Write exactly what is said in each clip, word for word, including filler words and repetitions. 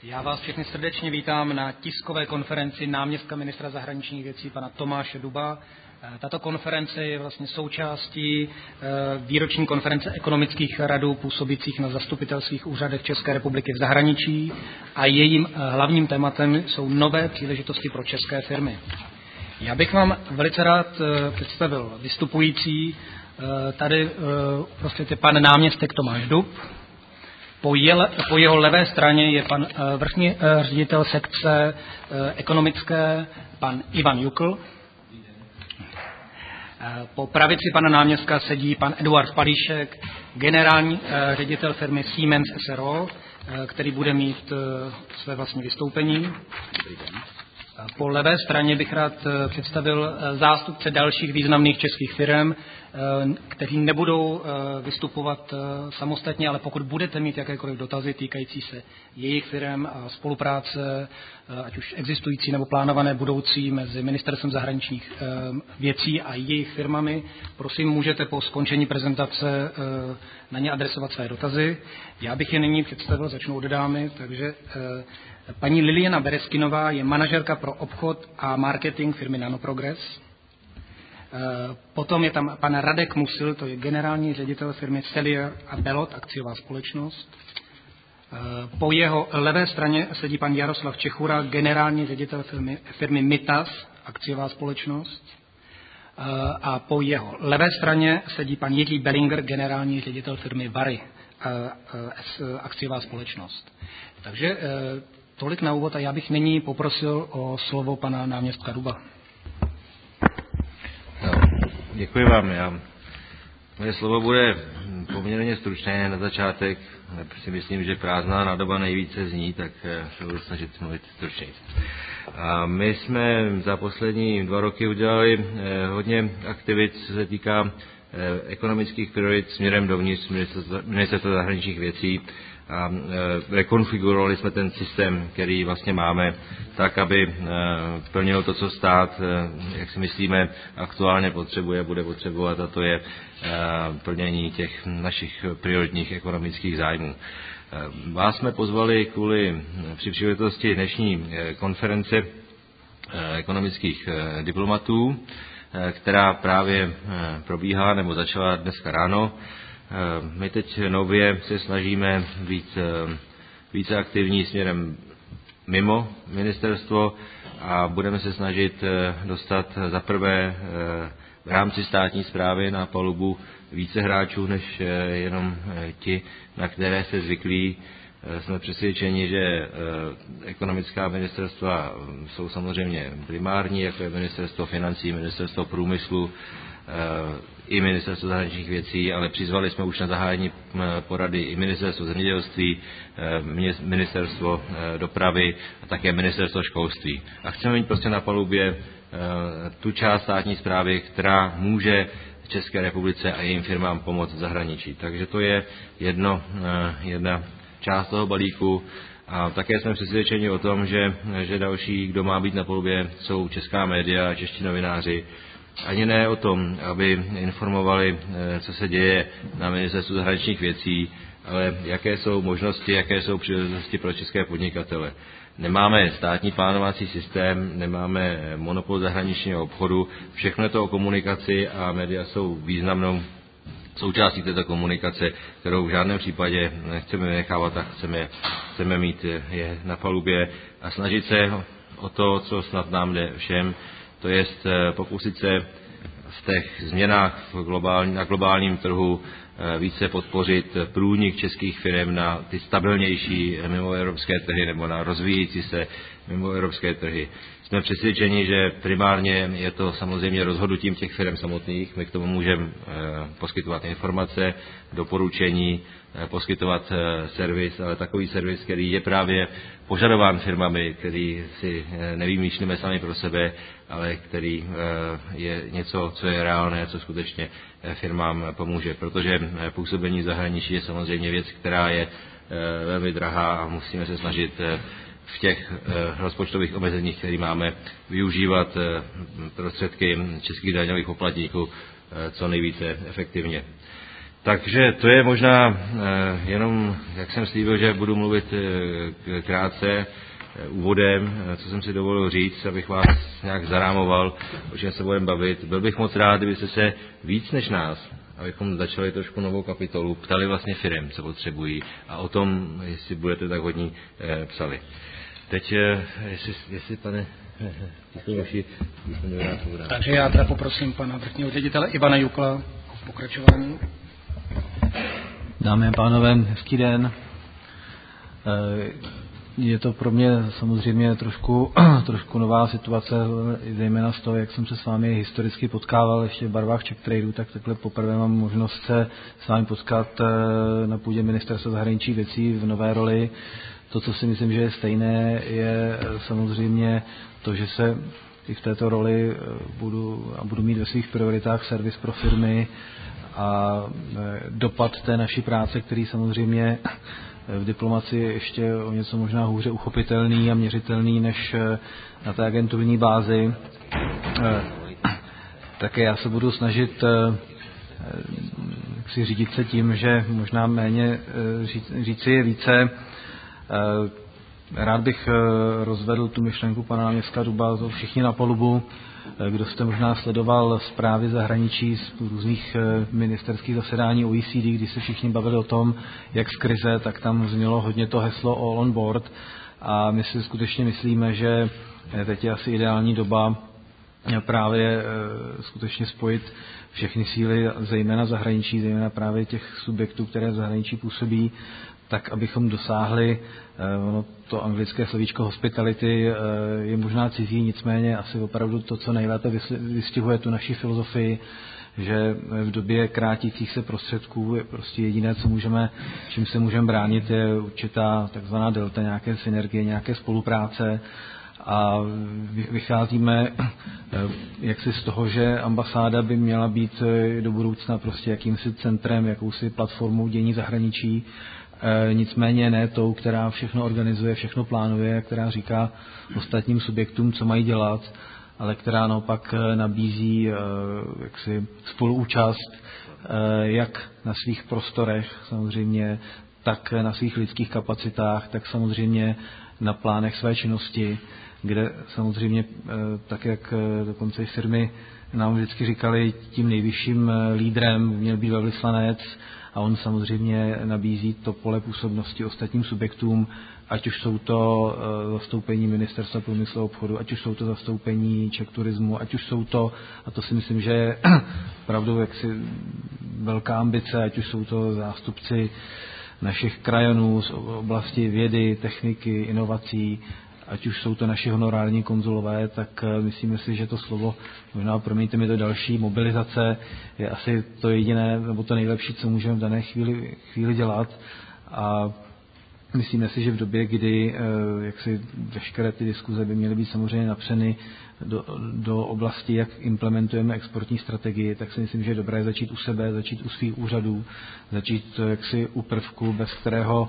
Já vás všechny srdečně vítám na tiskové konferenci náměstka ministra zahraničních věcí pana Tomáše Duba. Tato konference je vlastně součástí výroční konference ekonomických radů působících na zastupitelských úřadech České republiky v zahraničí a jejím hlavním tématem jsou nové příležitosti pro české firmy. Já bych vám velice rád představil vystupující. Tady prostě je pan náměstek Tomáš Dub. Po, je, po jeho levé straně je pan vrchní ředitel sekce ekonomické, pan Ivan Jukl. Po pravici pana náměstka sedí pan Eduard Palíšek, generální ředitel firmy Siemens S R O, který bude mít své vlastní vystoupení. Po levé straně bych rád představil zástupce dalších významných českých firm, kteří nebudou vystupovat samostatně, ale pokud budete mít jakékoliv dotazy týkající se jejich firm a spolupráce, ať už existující nebo plánované budoucí mezi Ministerstvem zahraničních věcí a jejich firmami, prosím, můžete po skončení prezentace na ně adresovat své dotazy. Já bych je nyní představil, začnu od dámy, takže paní Liliana Bereskinová je manažerka pro obchod a marketing firmy Nanoprogress. Potom je tam pan Radek Musil, to je generální ředitel firmy Celia a Belot, akciová společnost. Po jeho levé straně sedí pan Jaroslav Čechura, generální ředitel firmy, firmy Mitas, akciová společnost. A po jeho levé straně sedí pan Jiří Bellinger, generální ředitel firmy Vary, akciová společnost. Takže tolik na úvod a já bych nyní poprosil o slovo pana náměstka Duba. No, děkuji vám. Já, moje slovo bude poměrně stručné na začátek. Si myslím, že prázdná nádoba nejvíce zní, tak se budu snažit mluvit stručněji. A my jsme za poslední dva roky udělali hodně aktivit, co se týká ekonomických priorit směrem dovnitř Ministerstva zahraničních věcí a rekonfigurovali jsme ten systém, který vlastně máme, tak, aby plnil to, co stát, jak si myslíme, aktuálně potřebuje, bude potřebovat, a to je plnění těch našich prioritních ekonomických zájmů. Vás jsme pozvali kvůli při příležitosti dnešní konference ekonomických diplomatů, která právě probíhá nebo začala dneska ráno. My teď nově se snažíme být více aktivní směrem mimo ministerstvo a budeme se snažit dostat za prvé v rámci státní správy na palubu více hráčů než jenom ti, na které se zvyklí. Jsme přesvědčeni, že ekonomická ministerstva jsou samozřejmě primární, jako je ministerstvo financí, ministerstvo průmyslu, i ministerstvo zahraničních věcí, ale přizvali jsme už na zahájení porady i ministerstvo zemědělství, ministerstvo dopravy a také ministerstvo školství. A chceme mít prostě na palubě tu část státní správy, která může České republice a jejím firmám pomoct v zahraničí. Takže to je jedno, jedna část toho balíku. A také jsme přesvědčeni o tom, že, že další, kdo má být na palubě, jsou česká média a čeští novináři. Ani ne o tom, aby informovali, co se děje na Ministerstvu zahraničních věcí, ale jaké jsou možnosti, jaké jsou příležitosti pro české podnikatele. Nemáme státní plánovací systém, nemáme monopol zahraničního obchodu, všechno je to o komunikaci a média jsou významnou součástí této komunikace, kterou v žádném případě nechceme nechávat a chceme, chceme mít je na palubě a snažit se o to, co snad nám jde všem, to je pokusit se v těch změnách v globální, na globálním trhu více podpořit průnik českých firm na ty stabilnější mimoevropské trhy nebo na rozvíjející se mimoevropské trhy. Jsme přesvědčeni, že primárně je to samozřejmě rozhodnutím těch firm samotných. My k tomu můžeme poskytovat informace, doporučení, poskytovat servis, ale takový servis, který je právě požadován firmami, který si nevymýšlíme sami pro sebe, ale který je něco, co je reálné, co skutečně firmám pomůže. Protože působení v zahraničí je samozřejmě věc, která je velmi drahá a musíme se snažit v těch rozpočtových omezeních, které máme, využívat prostředky českých daňových poplatníků co nejvíce efektivně. Takže to je možná jenom, jak jsem slíbil, že budu mluvit krátce úvodem, co jsem si dovolil říct, abych vás nějak zarámoval, o čem se budeme bavit. Byl bych moc rád, kdybyste se víc než nás, abychom začali trošku novou kapitolu, ptali vlastně firem, co potřebují a o tom, jestli budete tak hodní, psali. Teď, jestli, jestli pane... Takže já teda poprosím pana vrchního ředitele Ivana Jukla o pokračování. Dámy a pánové, hezký den. Je to pro mě samozřejmě trošku, trošku nová situace, zejména z toho, jak jsem se s vámi historicky potkával ještě v barvách Czech Tradu, tak takhle poprvé mám možnost se s vámi potkat na půdě Ministerstva zahraničních věcí v nové roli. To, co si myslím, že je stejné, je samozřejmě to, že se i v této roli budu, a budu mít ve svých prioritách servis pro firmy a dopad té naší práce, který samozřejmě v diplomaci je ještě o něco možná hůře uchopitelný a měřitelný než na té agenturní bázi. Také já se budu snažit si řídit se tím, že možná méně říci je více. Rád bych rozvedl tu myšlenku pana náměstka Duba, to všichni na palubu. Kdo jste možná sledoval zprávy zahraničí z různých ministerských zasedání O E C D, kdy se všichni bavili o tom, jak z krize, tak tam znělo hodně to heslo all on board a my si skutečně myslíme, že teď je asi ideální doba právě skutečně spojit všechny síly, zejména zahraničí, zejména právě těch subjektů, které v zahraničí působí, tak abychom dosáhli, ono to anglické slovíčko hospitality je možná cizí, nicméně asi opravdu to, co nejlépe vystihuje tu naši filozofii, že v době krátících se prostředků je prostě jediné, co můžeme, čím se můžeme bránit, je určitá takzvaná delta, nějaké synergie, nějaké spolupráce. A vycházíme jaksi z toho, že ambasáda by měla být do budoucna prostě jakýmsi centrem, jakousi platformou dění zahraničí, nicméně ne tou, která všechno organizuje, všechno plánuje, která říká ostatním subjektům, co mají dělat, ale která naopak nabízí jaksi spoluúčast jak na svých prostorech samozřejmě, tak na svých lidských kapacitách, tak samozřejmě na plánech své činnosti, kde samozřejmě, tak jak dokonce firmy nám vždycky říkali, tím nejvyšším lídrem měl být velvyslanec a on samozřejmě nabízí to pole působnosti ostatním subjektům, ať už jsou to zastoupení Ministerstva průmyslu a obchodu, ať už jsou to zastoupení Czech Turismu, ať už jsou to, a to si myslím, že je opravdu jaksi velká ambice, ať už jsou to zástupci našich krajanů z oblasti vědy, techniky, inovací, ať už jsou to naši honorární konzulové, tak myslíme si, že to slovo, možná promiňte mi to další, mobilizace je asi to jediné, nebo to nejlepší, co můžeme v dané chvíli, chvíli dělat. A myslíme si, že v době, kdy jak si veškeré ty diskuze by měly být samozřejmě napřeny do, do oblasti, jak implementujeme exportní strategii, tak si myslím, že je dobré začít u sebe, začít u svých úřadů, začít jaksi u prvku, bez kterého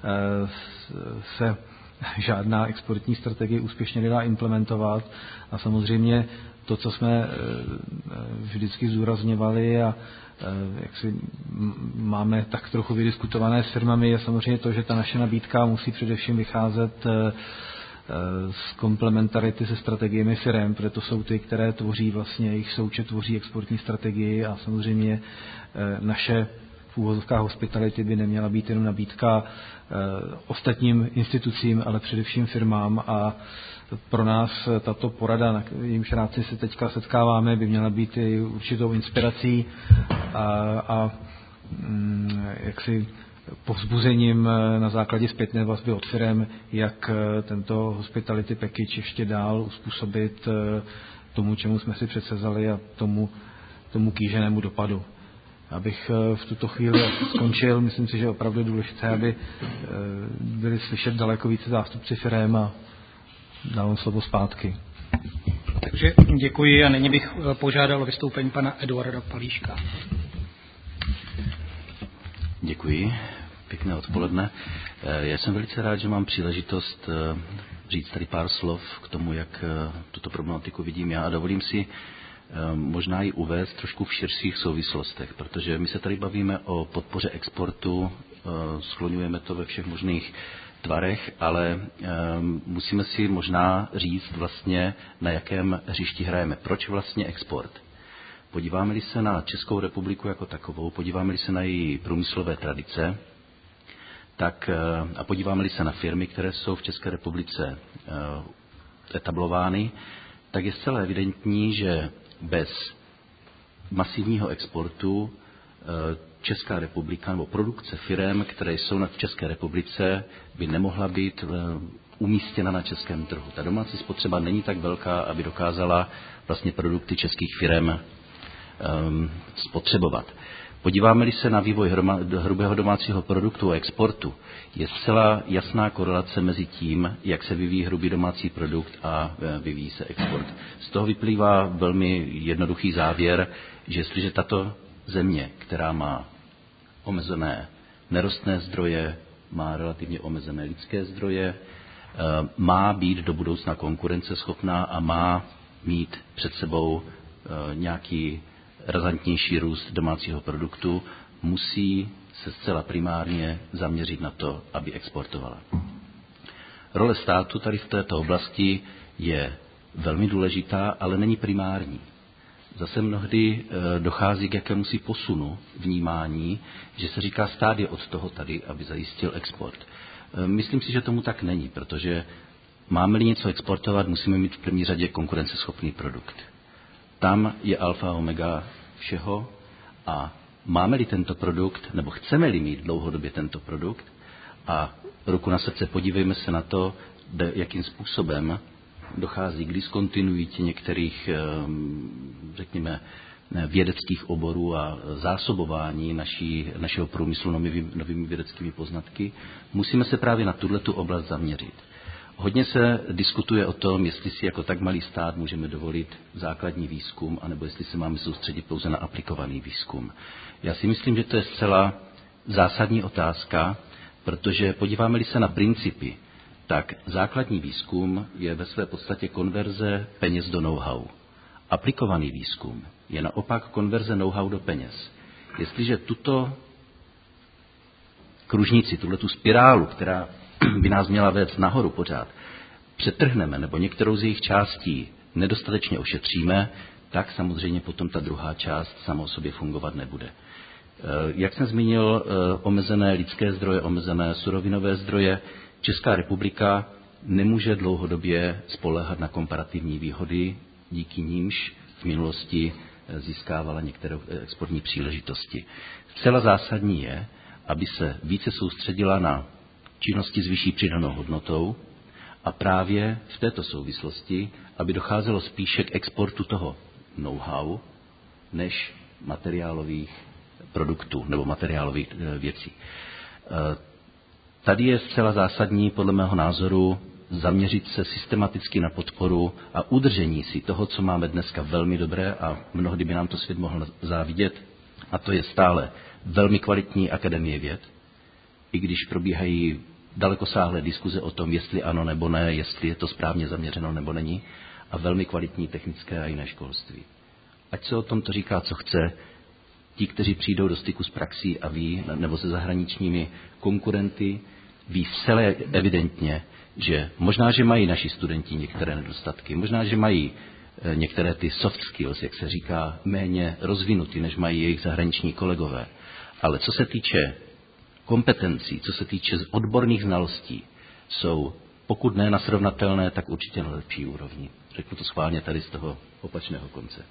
se žádná exportní strategie úspěšně nedá implementovat. A samozřejmě to, co jsme vždycky zdůrazňovali a jak si máme tak trochu vydiskutované s firmami, je samozřejmě to, že ta naše nabídka musí především vycházet z komplementarity se strategiemi firem, protože to jsou ty, které tvoří vlastně, jejich součet tvoří exportní strategii a samozřejmě naše v úvozovkách hospitality by neměla být jenom nabídka ostatním institucím, ale především firmám a pro nás tato porada, na jejímž ráci se teďka setkáváme, by měla být i určitou inspirací a, a jaksi povzbuzením na základě zpětné vazby od firem, jak tento hospitality package ještě dál uspůsobit tomu, čemu jsme si předsevzali a tomu, tomu kýženému dopadu. Abych v tuto chvíli skončil, myslím si, že je opravdu důležité, aby byli slyšet daleko více zástupci firem a dávám slovo zpátky. Takže děkuji a nyní bych požádal o vystoupení pana Eduarda Palíška. Děkuji, pěkné odpoledne. Já jsem velice rád, že mám příležitost říct tady pár slov k tomu, jak tuto problematiku vidím já a dovolím si možná ji uvést trošku v širších souvislostech, protože my se tady bavíme o podpoře exportu, skloňujeme to ve všech možných tvarech, ale musíme si možná říct vlastně, na jakém hřišti hrajeme. Proč vlastně export? Podíváme-li se na Českou republiku jako takovou, podíváme-li se na její průmyslové tradice, tak, a podíváme-li se na firmy, které jsou v České republice etablovány, tak je zcela evidentní, že bez masivního exportu Česká republika nebo produkce firem, které jsou v České republice, by nemohla být umístěna na českém trhu. Ta domácí spotřeba není tak velká, aby dokázala vlastně produkty českých firem um, spotřebovat. Podíváme-li se na vývoj hrubého domácího produktu a exportu, je zcela jasná korelace mezi tím, jak se vyvíjí hrubý domácí produkt a vyvíjí se export. Z toho vyplývá velmi jednoduchý závěr, že jestliže tato země, která má omezené nerostné zdroje, má relativně omezené lidské zdroje, má být do budoucna konkurenceschopná a má mít před sebou nějaký razantnější růst domácího produktu, musí se zcela primárně zaměřit na to, aby exportovala. Role státu tady v této oblasti je velmi důležitá, ale není primární. Zase mnohdy dochází k jakémusi posunu vnímání, že se říká, stát je od toho tady, aby zajistil export. Myslím si, že tomu tak není, protože máme-li něco exportovat, musíme mít v první řadě konkurenceschopný produkt. Tam je alfa a omega všeho a máme-li tento produkt, nebo chceme-li mít dlouhodobě tento produkt a ruku na srdce podívejme se na to, jakým způsobem dochází k diskontinuitě některých, řekněme, vědeckých oborů a zásobování naší, našeho průmyslu novými, novými vědeckými poznatky, musíme se právě na tuto oblast zaměřit. Hodně se diskutuje o tom, jestli si jako tak malý stát můžeme dovolit základní výzkum, anebo jestli se máme soustředit pouze na aplikovaný výzkum. Já si myslím, že to je zcela zásadní otázka, protože podíváme-li se na principy, tak základní výzkum je ve své podstatě konverze peněz do know-how. Aplikovaný výzkum je naopak konverze know-how do peněz. Jestliže tuto kružnici, tuhletu spirálu, která by nás měla vést nahoru pořád, přetrhneme nebo některou z jejich částí nedostatečně ošetříme, tak samozřejmě potom ta druhá část sama o sobě fungovat nebude. Jak jsem zmínil, omezené lidské zdroje, omezené surovinové zdroje, Česká republika nemůže dlouhodobě spoléhat na komparativní výhody, díky nímž v minulosti získávala některé exportní příležitosti. Zcela zásadní je, aby se více soustředila na činnosti s vyšší přidanou hodnotou a právě v této souvislosti, aby docházelo spíše k exportu toho know-how, než materiálových produktů nebo materiálových věcí. Tady je zcela zásadní, podle mého názoru, zaměřit se systematicky na podporu a udržení si toho, co máme dneska velmi dobré a mnohdy by nám to svět mohl závidět, a to je stále velmi kvalitní akademie věd, i když probíhají dalekosáhlé diskuze o tom, jestli ano nebo ne, jestli je to správně zaměřeno nebo není, a velmi kvalitní technické a jiné školství. Ať se o tom to říká, co chce, ti, kteří přijdou do styku s praxí a ví, nebo se zahraničními konkurenty, ví zcela evidentně, že možná, že mají naši studenti některé nedostatky, možná, že mají některé ty soft skills, jak se říká, méně rozvinutý, než mají jejich zahraniční kolegové. Ale co se týče kompetencí, co se týče odborných znalostí, jsou pokud ne na srovnatelné, tak určitě na lepší úrovni. Řeknu to schválně tady z toho opačného konce.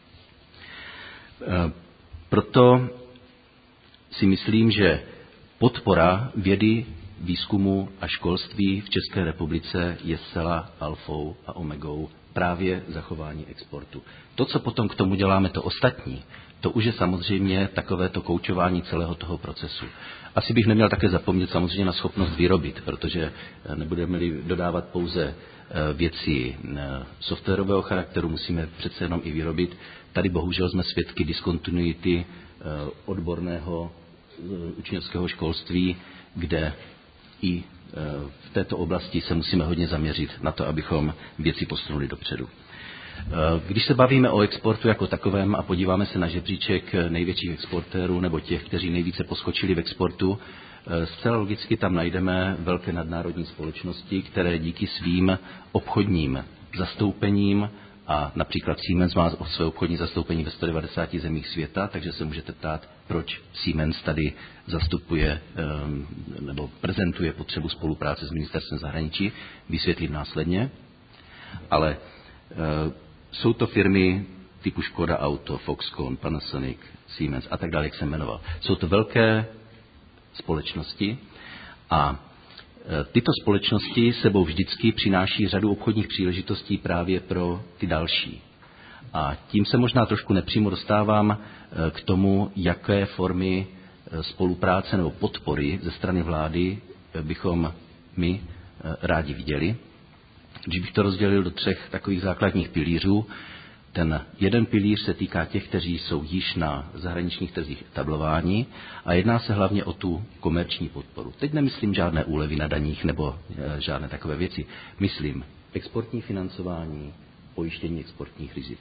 Proto si myslím, že podpora vědy, výzkumu a školství v České republice je zcela alfou a omegou právě zachování exportu. To, co potom k tomu děláme, to ostatní, to už je samozřejmě takovéto koučování celého toho procesu. Asi bych neměl také zapomnět samozřejmě na schopnost vyrobit, protože nebudeme-li dodávat pouze věci softwarového charakteru, musíme přece jenom i vyrobit. Tady bohužel jsme svědky diskontinuity odborného učňovského školství, kde i v této oblasti se musíme hodně zaměřit na to, abychom věci posunuli dopředu. Když se bavíme o exportu jako takovém a podíváme se na žebříček největších exportérů nebo těch, kteří nejvíce poskočili v exportu, zcela logicky tam najdeme velké nadnárodní společnosti, které díky svým obchodním zastoupením, a například Siemens má své obchodní zastoupení ve sto devadesáti zemích světa, takže se můžete ptát, proč Siemens tady zastupuje nebo prezentuje potřebu spolupráce s ministerstvem zahraničí, vysvětlím následně. Ale jsou to firmy typu Škoda Auto, Foxconn, Panasonic, Siemens a tak dále, jak jsem jmenoval. Jsou to velké společnosti a tyto společnosti sebou vždycky přináší řadu obchodních příležitostí právě pro ty další. A tím se možná trošku nepřímo dostávám k tomu, jaké formy spolupráce nebo podpory ze strany vlády bychom my rádi viděli. Když bych to rozdělil do třech takových základních pilířů, ten jeden pilíř se týká těch, kteří jsou již na zahraničních trzích etablováni a jedná se hlavně o tu komerční podporu. Teď nemyslím žádné úlevy na daních nebo žádné takové věci. Myslím exportní financování, pojištění exportních rizik.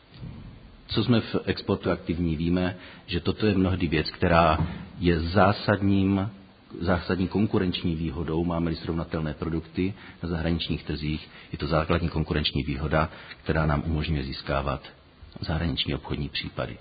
Co jsme v exportu aktivní, víme, že toto je mnohdy věc, která je zásadním zásadní konkurenční výhodou, máme-li srovnatelné produkty na zahraničních trzích, je to základní konkurenční výhoda, která nám umožňuje získávat zahraniční obchodní případy.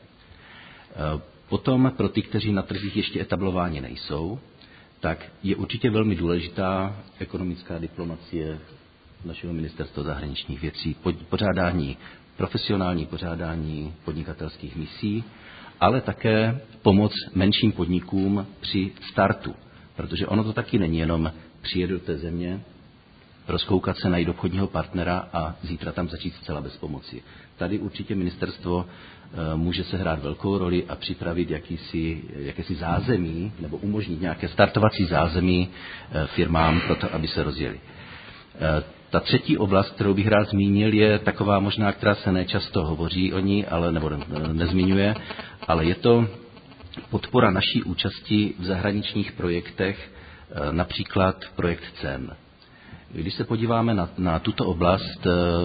Potom pro ty, kteří na trzích ještě etablováni nejsou, tak je určitě velmi důležitá ekonomická diplomacie našeho ministerstva zahraničních věcí, pořádání, profesionální pořádání podnikatelských misí, ale také pomoc menším podnikům při startu. Protože ono to taky není jenom přijet do té země, rozkoukat se, najít obchodního partnera a zítra tam začít zcela bez pomoci. Tady určitě ministerstvo může sehrát velkou roli a připravit jakýsi, jakési zázemí nebo umožnit nějaké startovací zázemí firmám pro to, aby se rozjeli. Ta třetí oblast, kterou bych rád zmínil, je taková možná, která se nečasto hovoří o ní, ale nebo nezmiňuje, ale je to podpora naší účasti v zahraničních projektech, například projekt C E N. Když se podíváme na, na tuto oblast,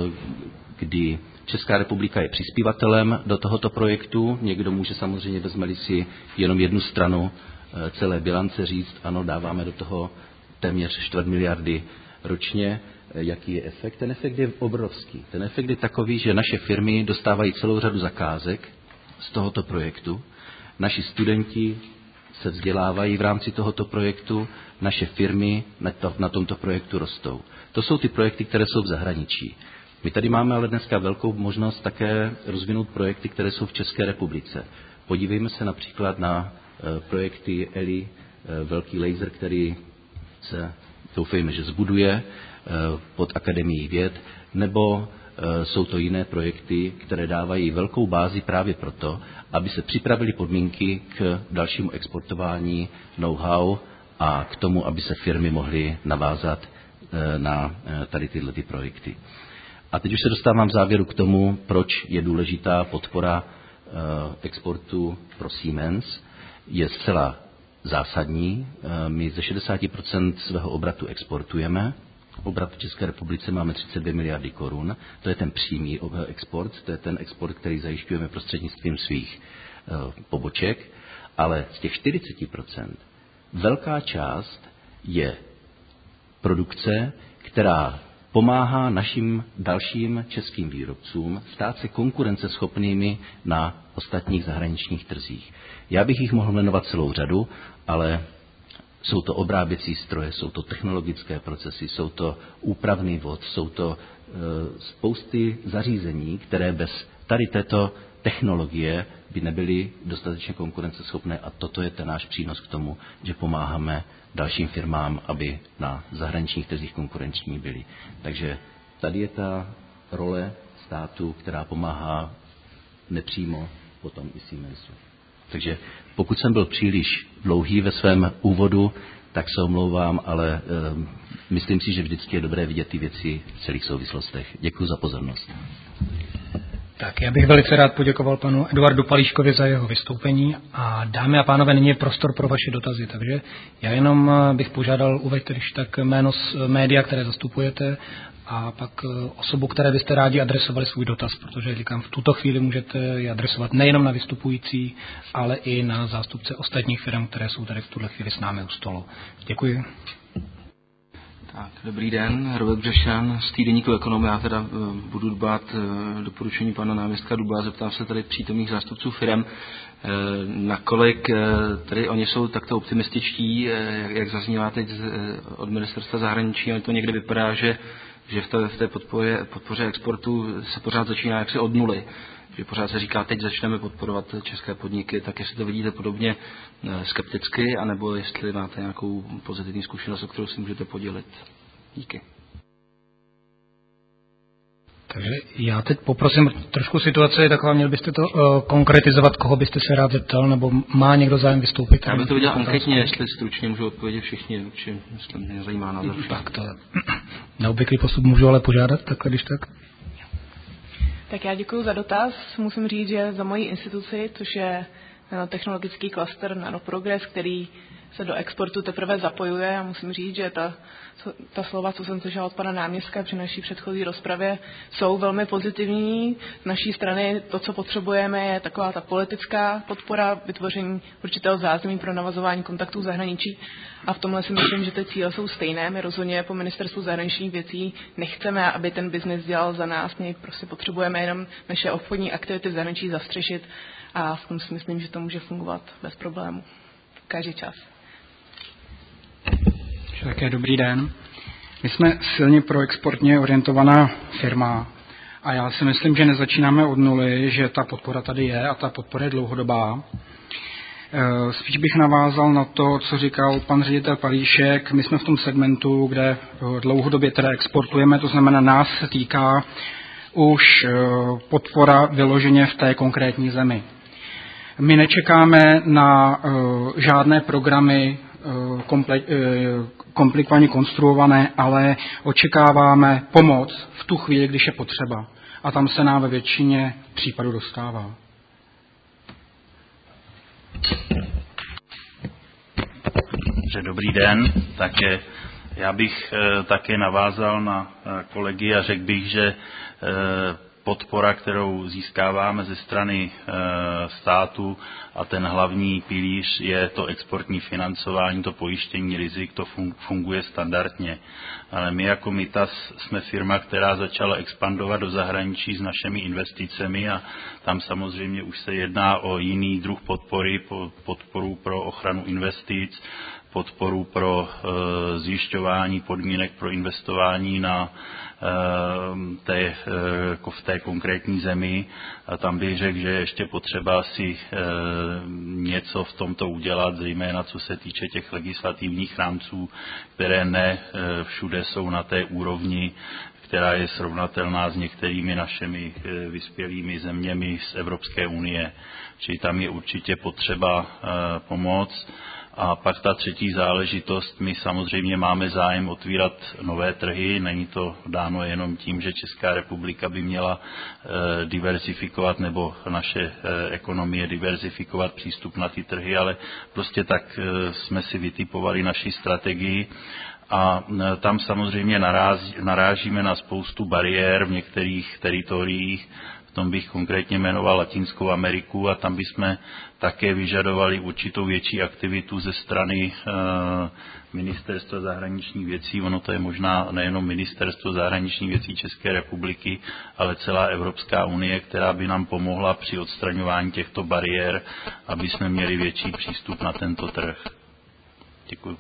kdy Česká republika je přispívatelem do tohoto projektu, někdo může samozřejmě, vezme-li si jenom jednu stranu celé bilance, říct, ano, dáváme do toho téměř čtvrt miliardy ročně, jaký je efekt. Ten efekt je obrovský. Ten efekt je takový, že naše firmy dostávají celou řadu zakázek z tohoto projektu. Naši studenti se vzdělávají v rámci tohoto projektu, naše firmy na, to, na tomto projektu rostou. To jsou ty projekty, které jsou v zahraničí. My tady máme ale dneska velkou možnost také rozvinout projekty, které jsou v České republice. Podívejme se například na e, projekty E L I, e, velký laser, který se, doufejme, že zbuduje e, pod Akademií věd, nebo jsou to jiné projekty, které dávají velkou bázi právě proto, aby se připravily podmínky k dalšímu exportování know-how a k tomu, aby se firmy mohly navázat na tady tyhle ty projekty. A teď už se dostávám v závěru k tomu, proč je důležitá podpora exportu pro Siemens. Je zcela zásadní. My ze šedesát procent svého obratu exportujeme. Obrat v České republice máme třicet dvě miliardy korun. To je ten přímý export, to je ten export, který zajišťujeme prostřednictvím svých poboček. Ale z těch čtyřicet procent velká část je produkce, která pomáhá našim dalším českým výrobcům stát se konkurenceschopnými na ostatních zahraničních trzích. Já bych jich mohl jmenovat celou řadu, ale jsou to obráběcí stroje, jsou to technologické procesy, jsou to úpravný vod, jsou to e, spousty zařízení, které bez tady této technologie by nebyly dostatečně konkurenceschopné a toto je ten náš přínos k tomu, že pomáháme dalším firmám, aby na zahraničních trzích konkurenční byly. Takže tady je ta role státu, která pomáhá nepřímo potom i Siemensu. Takže pokud jsem byl příliš dlouhý ve svém úvodu, tak se omlouvám, ale e, myslím si, že vždycky je dobré vidět ty věci v celých souvislostech. Děkuji za pozornost. Tak já bych velice rád poděkoval panu Eduardu Palíškovi za jeho vystoupení a dámy a pánové, nyní je prostor pro vaše dotazy, takže já jenom bych požádal, uveďte když tak jméno z média, které zastupujete a pak osobu, které byste rádi adresovali svůj dotaz, protože říkám, v tuto chvíli můžete ji adresovat nejenom na vystupující, ale i na zástupce ostatních firm, které jsou tady v tuhle chvíli s námi u stolu. Děkuji. Tak, dobrý den, Robert Břešan z týdeníku Ekonom. Já teda uh, budu dbát uh, doporučení pana náměstka Duba, zeptám se tady přítomných zástupců firem, uh, nakolik uh, tady oni jsou takto optimističtí, uh, jak, jak zaznívá teď z, uh, od ministerstva zahraničí, ale to někdy vypadá, že, že v té, v té podpoře, podpoře exportu se pořád začíná jaksi od nuly. Že pořád se říká, teď začneme podporovat české podniky, tak jestli to vidíte podobně skepticky, anebo jestli máte nějakou pozitivní zkušenost, o kterou si můžete podělit. Díky. Takže já teď poprosím, trošku situace je taková, měl byste to uh, konkretizovat, koho byste se rád zeptal, nebo má někdo zájem vystoupit? Já bych to viděl anketně, jestli stručně můžu odpovědět všichni, určitě, jestli mě zajímá názor však. Tak to neobvyklý postup můžu ale požádat, takhle když tak. Tak já děkuji za dotaz. Musím říct, že za moji instituci, což je technologický klaster Nanoprogress, který se do exportu teprve zapojuje a musím říct, že ta, ta slova, co jsem slyšela od pana náměstka při naší předchozí rozpravě, jsou velmi pozitivní. Z naší strany to, co potřebujeme, je taková ta politická podpora, vytvoření určitého zázemí pro navazování kontaktů v zahraničí. A v tomhle si myslím, že ty cíle jsou stejné. My rozhodně po ministerstvu zahraničních věcí nechceme, aby ten biznis dělal za nás. My prostě potřebujeme jenom naše obchodní aktivity v zahraničí zastřešit a v tom si myslím, že to může fungovat bez problému. Každý čas. Také dobrý den. My jsme silně proexportně orientovaná firma a já si myslím, že nezačínáme od nuly, že ta podpora tady je a ta podpora je dlouhodobá. Spíš bych navázal na to, co říkal pan ředitel Palíšek. My jsme v tom segmentu, kde dlouhodobě teda exportujeme, to znamená nás se týká už podpora vyloženě v té konkrétní zemi. My nečekáme na žádné programy komplikovaně konstruované, ale očekáváme pomoc v tu chvíli, když je potřeba. A tam se nám ve většině případů dostává. Dobrý den, také já bych také navázal na kolegy a řekl bych, že podpora, kterou získáváme ze strany státu a ten hlavní pilíř je to exportní financování, to pojištění rizik, to funguje standardně. Ale my jako Mitas jsme firma, která začala expandovat do zahraničí s našimi investicemi a tam samozřejmě už se jedná o jiný druh podpory, podporu pro ochranu investic, podporu pro e, zjišťování podmínek pro investování na e, té, e, v té konkrétní zemi. A tam bych řekl, že ještě potřeba si e, něco v tomto udělat, zejména co se týče těch legislativních rámců, které ne e, všude jsou na té úrovni, která je srovnatelná s některými našimi e, vyspělými zeměmi z Evropské unie. Čili tam je určitě potřeba e, pomoc. A pak ta třetí záležitost, my samozřejmě máme zájem otvírat nové trhy, není to dáno jenom tím, že Česká republika by měla e, diverzifikovat nebo naše e, ekonomie diverzifikovat přístup na ty trhy, ale prostě tak e, jsme si vytipovali naši strategii a e, tam samozřejmě naráz, narážíme na spoustu bariér v některých teritoriích. V tom bych konkrétně jmenoval Latinskou Ameriku a tam bychom také vyžadovali určitou větší aktivitu ze strany e, Ministerstva zahraničních věcí. Ono to je možná nejenom Ministerstvo zahraničních věcí České republiky, ale celá Evropská unie, která by nám pomohla při odstraňování těchto bariér, aby jsme měli větší přístup na tento trh. Děkuji.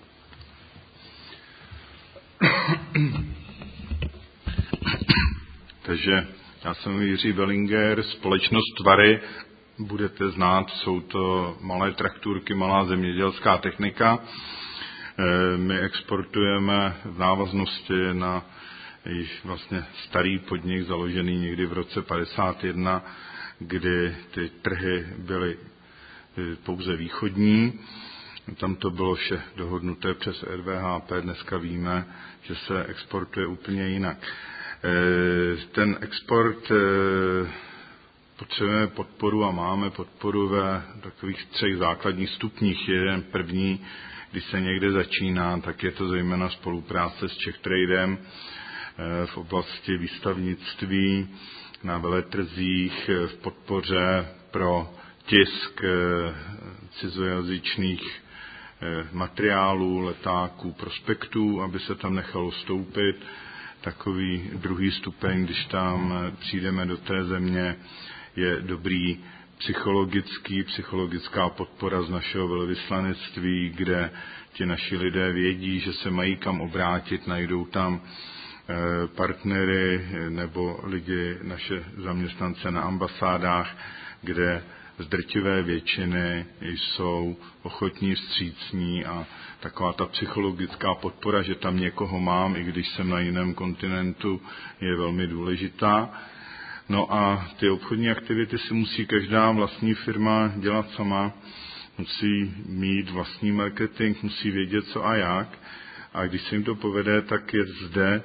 Takže já jsem Jiří Bellinger, společnost Tvary, budete znát, jsou to malé traktůrky, malá zemědělská technika. My exportujeme v návaznosti na již vlastně starý podnik, založený někdy v roce padesát jedna, kdy ty trhy byly pouze východní. Tam to bylo vše dohodnuté přes R V H P, dneska víme, že se exportuje úplně jinak. Ten export potřebujeme podporu a máme podporu ve takových třech základních stupních. Jeden první, když se někde začíná, tak je to zejména spolupráce s Czech Tradem v oblasti výstavnictví, na veletrzích, v podpoře pro tisk cizojazyčných materiálů, letáků, prospektů, aby se tam nechalo stoupit. Takový druhý stupeň, když tam přijdeme do té země, je dobrý psychologický, psychologická podpora z našeho velvyslanectví, kde ti naši lidé vědí, že se mají kam obrátit, najdou tam partnery nebo lidi, naše zaměstnance na ambasádách, kde z drtivé většiny jsou ochotní, vstřícní a taková ta psychologická podpora, že tam někoho mám, i když jsem na jiném kontinentu, je velmi důležitá. No a ty obchodní aktivity si musí každá vlastní firma dělat sama, musí mít vlastní marketing, musí vědět co a jak. A když se jim to povede, tak je zde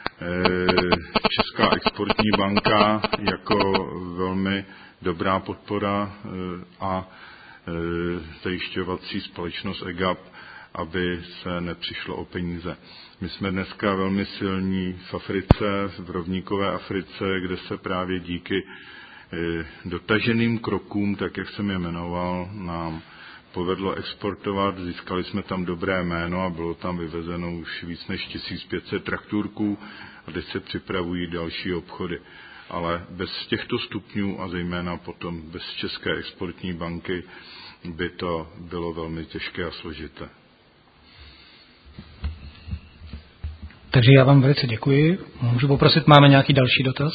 Česká exportní banka jako velmi dobrá podpora a zajišťovací společnost E G A P, aby se nepřišlo o peníze. My jsme dneska velmi silní v Africe, v rovníkové Africe, kde se právě díky dotaženým krokům, tak jak jsem je jmenoval, nám povedlo exportovat, získali jsme tam dobré jméno a bylo tam vyvezeno už víc než tisíc pět set traktůrků a teď se připravují další obchody. Ale bez těchto stupňů a zejména potom bez České exportní banky by to bylo velmi těžké a složité. Takže já vám velice děkuji. Můžu poprosit, máme nějaký další dotaz?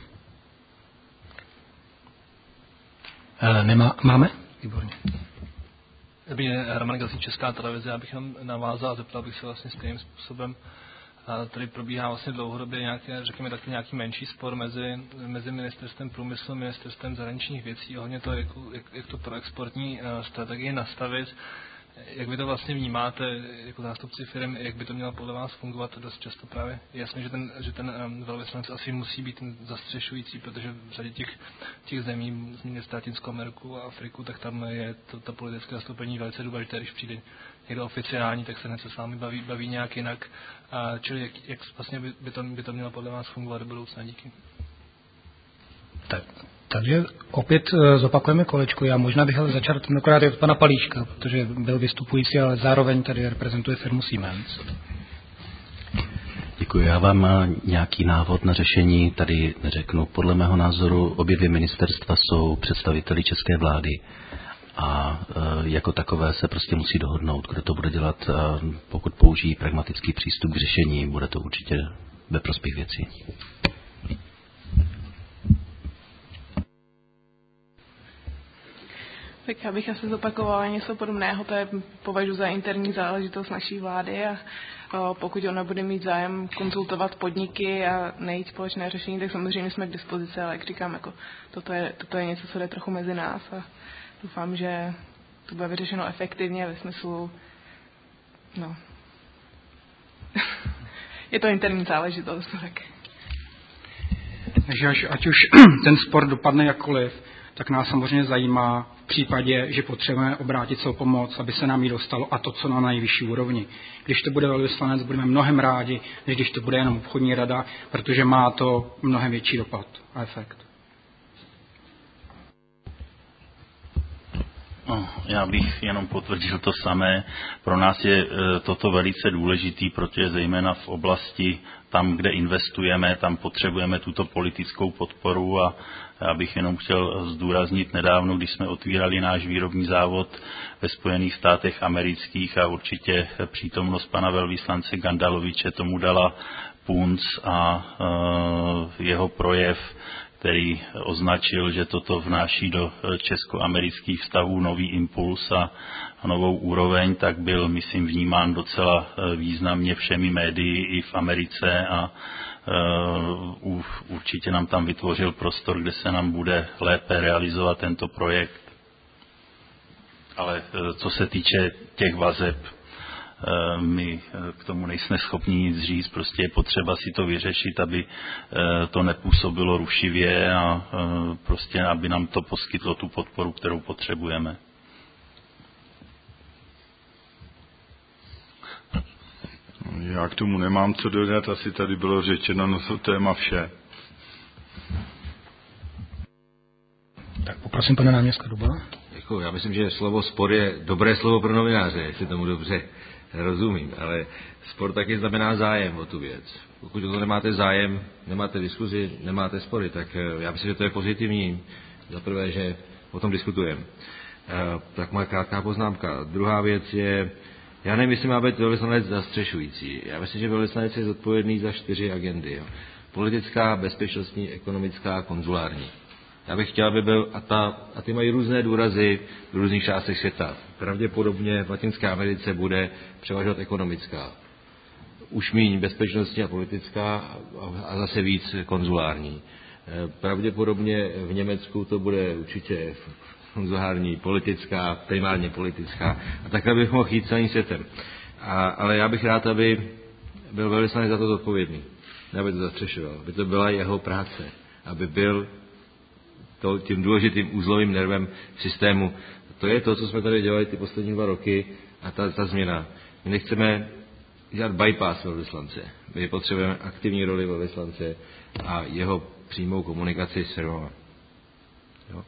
E, nemá, máme? Výborně. Dobrý den, Roman Gazík, Česká televize. Já bych jenom navázal a zeptal bych se vlastně stejným způsobem. Tady probíhá vlastně dlouhodobě nějaké, řekněme taky nějaký menší spor mezi, mezi ministerstvem průmyslu a ministerstvem zahraničních věcí ohledně toho, jak, jak, jak to pro exportní strategii nastavit. Jak vy to vlastně vnímáte jako zástupci firm, jak by to mělo podle vás fungovat? Dost často právě jasně, že ten, že ten velvyslanec asi musí být ten zastřešující, protože v řadě těch, těch zemí, zmíněte Latinskou Ameriku a Afriku, tak tam je to, ta politické zastoupení velice důležité, když přijde někdo oficiální, tak se hned se s vámi baví, baví nějak jinak. A čili jak, jak vlastně by, by, to, by to mělo podle vás fungovat do budoucna? Díky. Tak. Takže opět zopakujeme kolečko. Já možná bych ale začal tentokrát od pana Palíška, protože byl vystupující, ale zároveň tady reprezentuje firmu Siemens. Děkuji. Já vám nějaký návod na řešení tady neřeknu. Podle mého názoru obě dvě ministerstva jsou představiteli české vlády a jako takové se prostě musí dohodnout, kdo to bude dělat. Pokud použijí pragmatický přístup k řešení, bude to určitě ve prospěch věcí. Tak já bych asi zopakovala něco podobného, to je považuji za interní záležitost naší vlády a o, pokud ona bude mít zájem konzultovat podniky a najít společné řešení, tak samozřejmě jsme k dispozici, ale jak říkám, jako, toto, je, toto je něco, co jde trochu mezi nás a doufám, že to bude vyřešeno efektivně ve smyslu, no, je to interní záležitost, tak. Takže až, ať už ten spor dopadne jakkoliv, tak nás samozřejmě zajímá v případě, že potřebujeme obrátit svou pomoc, aby se nám jí dostalo a to, co na nejvyšší úrovni. Když to bude velvyslanec, budeme mnohem rádi, než když to bude jenom obchodní rada, protože má to mnohem větší dopad a efekt. No, já bych jenom potvrdil to samé. Pro nás je e, toto velice důležitý, protože zejména v oblasti tam, kde investujeme, tam potřebujeme tuto politickou podporu a já bych jenom chtěl zdůraznit nedávno, když jsme otvírali náš výrobní závod ve Spojených státech amerických a určitě přítomnost pana velvyslance Gandaloviče tomu dala punc a e, jeho projev, který označil, že toto vnáší do česko-amerických vztahů nový impuls a novou úroveň, tak byl, myslím, vnímán docela významně všemi médii i v Americe a uh, určitě nám tam vytvořil prostor, kde se nám bude lépe realizovat tento projekt. Ale uh, co se týče těch vazeb, my k tomu nejsme schopni nic říct, prostě je potřeba si to vyřešit, aby to nepůsobilo rušivě a prostě aby nám to poskytlo tu podporu, kterou potřebujeme. Já k tomu nemám co dodat, asi tady bylo řečeno na to téma vše. Tak poprosím pana náměstka Duba. Děkuji. Já myslím, že slovo spor je dobré slovo pro novináře, jestli tomu dobře rozumím, ale spor taky znamená zájem o tu věc. Pokud o to nemáte zájem, nemáte diskuzi, nemáte spory, tak já myslím, že to je pozitivní. Za prvé, že o tom diskutujeme. Tak moje krátká poznámka. Druhá věc je, já nevím, jestli má být velvyslanec zastřešující. Já myslím, že velvyslanec je zodpovědný za čtyři agendy. Jo. Politická, bezpečnostní, ekonomická, konzulární. Já bych chtěl, aby byl, a, ta, a ty mají různé důrazy v různých částech světa. Pravděpodobně v Latinské Americe bude převažovat ekonomická. Už míň bezpečnostní a politická a zase víc konzulární. Pravděpodobně v Německu to bude určitě konzulární, politická, primárně politická. A takhle bych mohl jít celým světem. A, ale já bych rád, aby byl velvyslanec za to zodpovědný. Aby to zastřešoval. Aby to byla jeho práce. Aby byl to, tím důležitým úzlovým nervem systému. To je to, co jsme tady dělali ty poslední dva roky a ta, ta změna. My nechceme dělat bypass velvyslance. My potřebujeme aktivní roli velvyslance a jeho přímou komunikaci s firmama. Jo?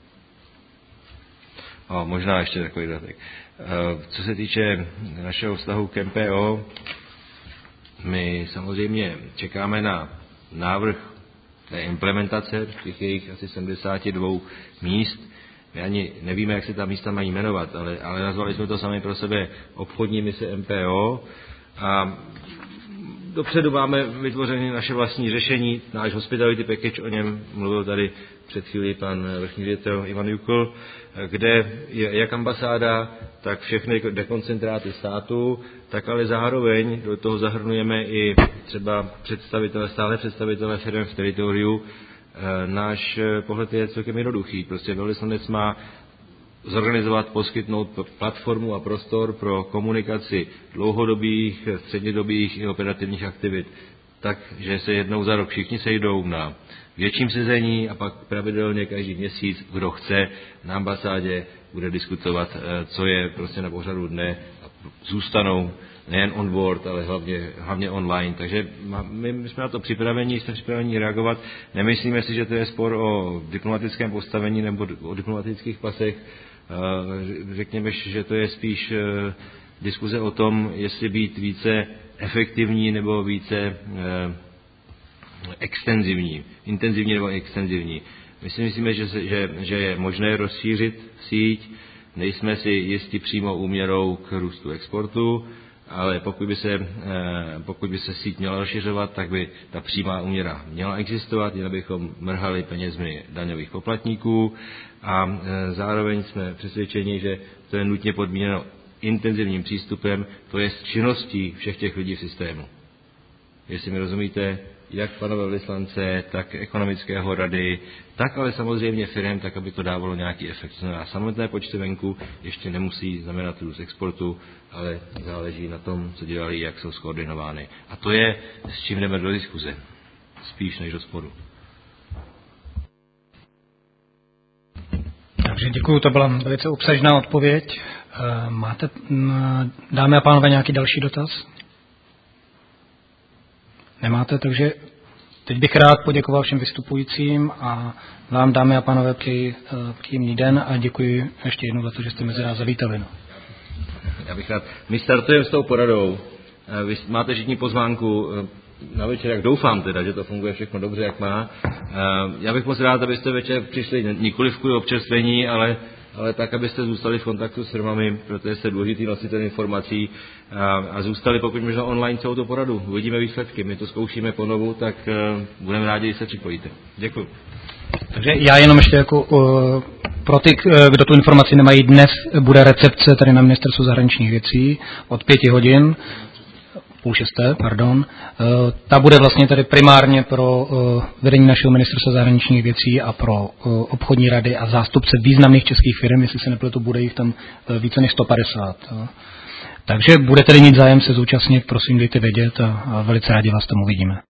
A možná ještě takový dodatek. Co se týče našeho vztahu k M P O, my samozřejmě čekáme na návrh té implementace těch jejich asi sedmdesát dva míst. My ani nevíme, jak se ta místa mají jmenovat, ale, ale nazvali jsme to sami pro sebe obchodní mise M P O a dopředu máme vytvořené naše vlastní řešení, náš hospitality package, o něm mluvil tady před chvílí pan vrchní ředitel Ivan Jukl, kde je jak ambasáda, tak všechny dekoncentráty státu, tak ale zároveň do toho zahrnujeme i třeba představitele, stále představitele firm v teritoriu. Náš pohled je celkem jednoduchý. Prostě velvyslanec má zorganizovat, poskytnout platformu a prostor pro komunikaci dlouhodobých, střednědobých i operativních aktivit, tak, že se jednou za rok všichni sejdou na větším sezení a pak pravidelně každý měsíc, kdo chce, na ambasádě bude diskutovat, co je prostě na pořadu dne a zůstanou nejen on board, ale hlavně, hlavně online. Takže my jsme na to připraveni, jsme připraveni reagovat. Nemyslíme si, že to je spor o diplomatickém postavení nebo o diplomatických pasech. Řekněme, že to je spíš diskuze o tom, jestli být více efektivní nebo více extenzivní, intenzivní nebo extenzivní. My si myslíme, že, se, že, že je možné rozšířit síť, nejsme si jistí přímo úměrou k růstu exportu, ale pokud by se, pokud by se síť měla rozšiřovat, tak by ta přímá úměra měla existovat, jinak bychom mrhali penězmi daňových poplatníků a zároveň jsme přesvědčeni, že to je nutně podmíněno intenzivním přístupem, to je s činností všech těch lidí v systému. Jestli mi rozumíte, jak pana velvyslance, tak ekonomického rady, tak ale samozřejmě firem, tak aby to dávalo nějaký efekt. A samotné počty venku ještě nemusí znamenat růst exportu, ale záleží na tom, co dělají, jak jsou skoordinovány. A to je, s čím jdeme do diskuze, spíš než do sporu. Takže děkuju, to byla velice obsažná odpověď. Máte, dámy a pánové, nějaký další dotaz? Nemáte, takže teď bych rád poděkoval všem vystupujícím a vám, dámy a pánové, přeji příjemný den a děkuji ještě jednou za to, že jste mezi nás zavítali. No. Já bych rád. My startujeme s tou poradou. Vy máte všichni pozvánku na večer, jak doufám teda, že to funguje všechno dobře, jak má. Já bych moc rád, abyste večer přišli nikoli v kvůli občerstvení, ale ale tak, abyste zůstali v kontaktu s firmami, protože jste důležitý nositel informací a, a zůstali pokud možná online celou tu poradu. Uvidíme výsledky, my to zkoušíme ponovu, tak uh, budeme rádi, když se připojíte. Děkuji. Takže já jenom ještě jako uh, pro ty, kdo tu informaci nemají, dnes bude recepce tady na Ministerstvu zahraničních věcí od pěti hodin. půl šesté, pardon. Ta bude vlastně tedy primárně pro vedení našeho ministerstva zahraničních věcí a pro obchodní rady a zástupce významných českých firm, jestli se nepletu, bude jich tam více než sto padesát. Takže bude tedy mít zájem se zúčastnit, prosím, dejte vědět a velice rádi vás tam uvidíme.